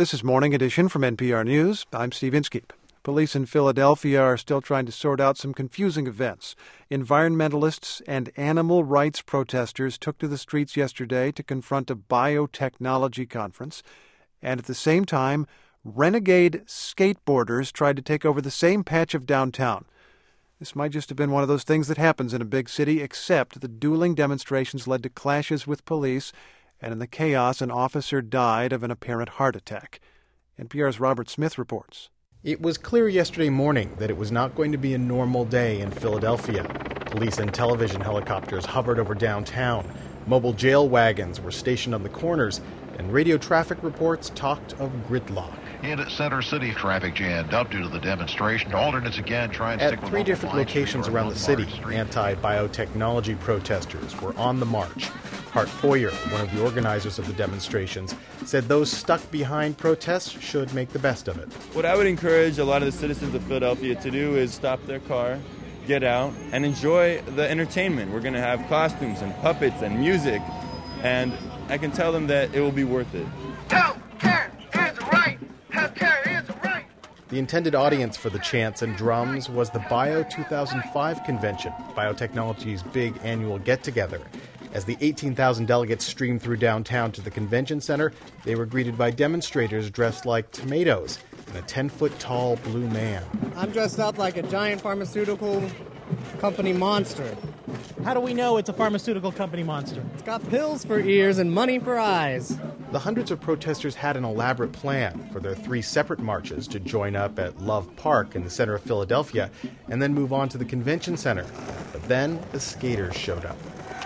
This is Morning Edition from NPR News. I'm Steve Inskeep. Police in Philadelphia are still trying to sort out some confusing events. Environmentalists and animal rights protesters took to the streets yesterday to confront a biotechnology conference. And at the same time, renegade skateboarders tried to take over the same patch of downtown. This might just have been one of those things that happens in a big city, except the dueling demonstrations led to clashes with police, and in the chaos, an officer died of an apparent heart attack. NPR's Robert Smith reports. It was clear yesterday morning that it was not going to be a normal day in Philadelphia. Police and television helicopters hovered over downtown. Mobile jail wagons were stationed on the corners, and radio traffic reports talked of gridlock. In Center City, traffic jammed up due to the demonstration. Alternates again trying to stick with three different locations around the city, anti-biotechnology protesters were on the march. Hart Foyer, one of the organizers of the demonstrations, said those stuck behind protests should make the best of it. What I would encourage a lot of the citizens of Philadelphia to do is stop their car, get out, and enjoy the entertainment. We're going to have costumes and puppets and music, and I can tell them that it will be worth it. Healthcare is right! Healthcare is right! The intended audience for the chants and drums was the Bio 2005 convention, biotechnology's big annual get-together. As the 18,000 delegates streamed through downtown to the convention center, they were greeted by demonstrators dressed like tomatoes and a 10-foot-tall blue man. I'm dressed up like a giant pharmaceutical company monster. How do we know it's a pharmaceutical company monster? It's got pills for ears and money for eyes. The hundreds of protesters had an elaborate plan for their three separate marches to join up at Love Park in the center of Philadelphia and then move on to the convention center. But then the skaters showed up.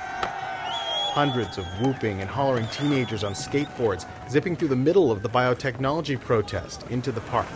Hundreds of whooping and hollering teenagers on skateboards zipping through the middle of the biotechnology protest into the park.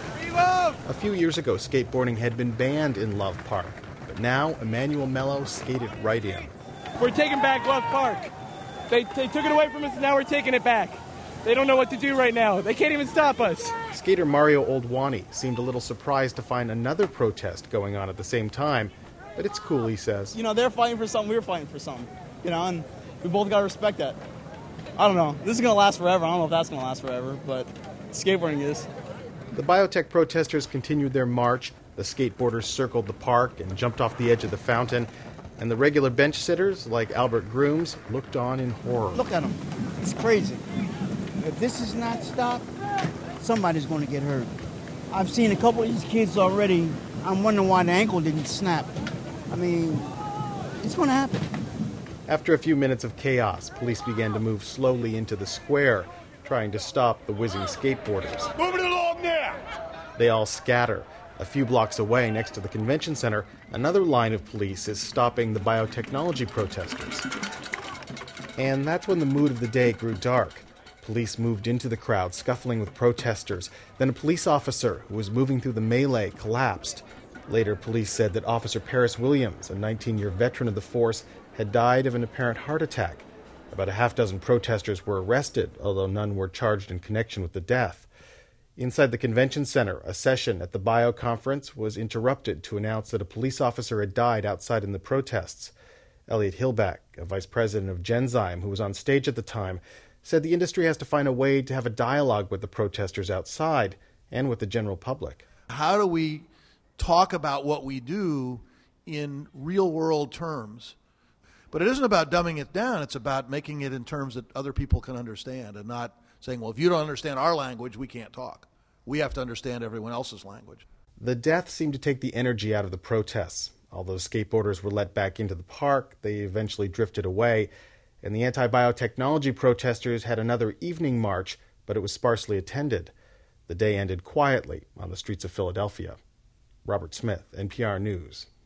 A few years ago, skateboarding had been banned in Love Park, but now Emmanuel Mello skated right in. We're taking back Love Park. They took it away from us, and now we're taking it back. They don't know what to do right now. They can't even stop us. Skater Mario Oldwani seemed a little surprised to find another protest going on at the same time, but it's cool, he says. You know, they're fighting for something, we're fighting for something, you know, and we both got to respect that. I don't know. This is going to last forever. I don't know if that's going to last forever, but skateboarding is. The biotech protesters continued their march. The skateboarders circled the park and jumped off the edge of the fountain. And the regular bench sitters, like Albert Grooms, looked on in horror. Look at him. It's crazy. If this is not stopped, somebody's going to get hurt. I've seen a couple of these kids already. I'm wondering why the ankle didn't snap. I mean, it's going to happen. After a few minutes of chaos, police began to move slowly into the square, trying to stop the whizzing skateboarders. Move it along now! They all scatter. A few blocks away, next to the convention center, another line of police is stopping the biotechnology protesters. And that's when the mood of the day grew dark. Police moved into the crowd, scuffling with protesters. Then a police officer who was moving through the melee collapsed. Later, police said that Officer Paris Williams, a 19-year veteran of the force, had died of an apparent heart attack. About a half dozen protesters were arrested, although none were charged in connection with the death. Inside the convention center, a session at the Bio conference was interrupted to announce that a police officer had died outside in the protests. Elliot Hillback, a vice president of Genzyme, who was on stage at the time, said the industry has to find a way to have a dialogue with the protesters outside and with the general public. How do we talk about what we do in real-world terms? But it isn't about dumbing it down. It's about making it in terms that other people can understand and not saying, well, if you don't understand our language, we can't talk. We have to understand everyone else's language. The death seemed to take the energy out of the protests. Although skateboarders were let back into the park, they eventually drifted away, and the anti-biotechnology protesters had another evening march, but it was sparsely attended. The day ended quietly on the streets of Philadelphia. Robert Smith, NPR News.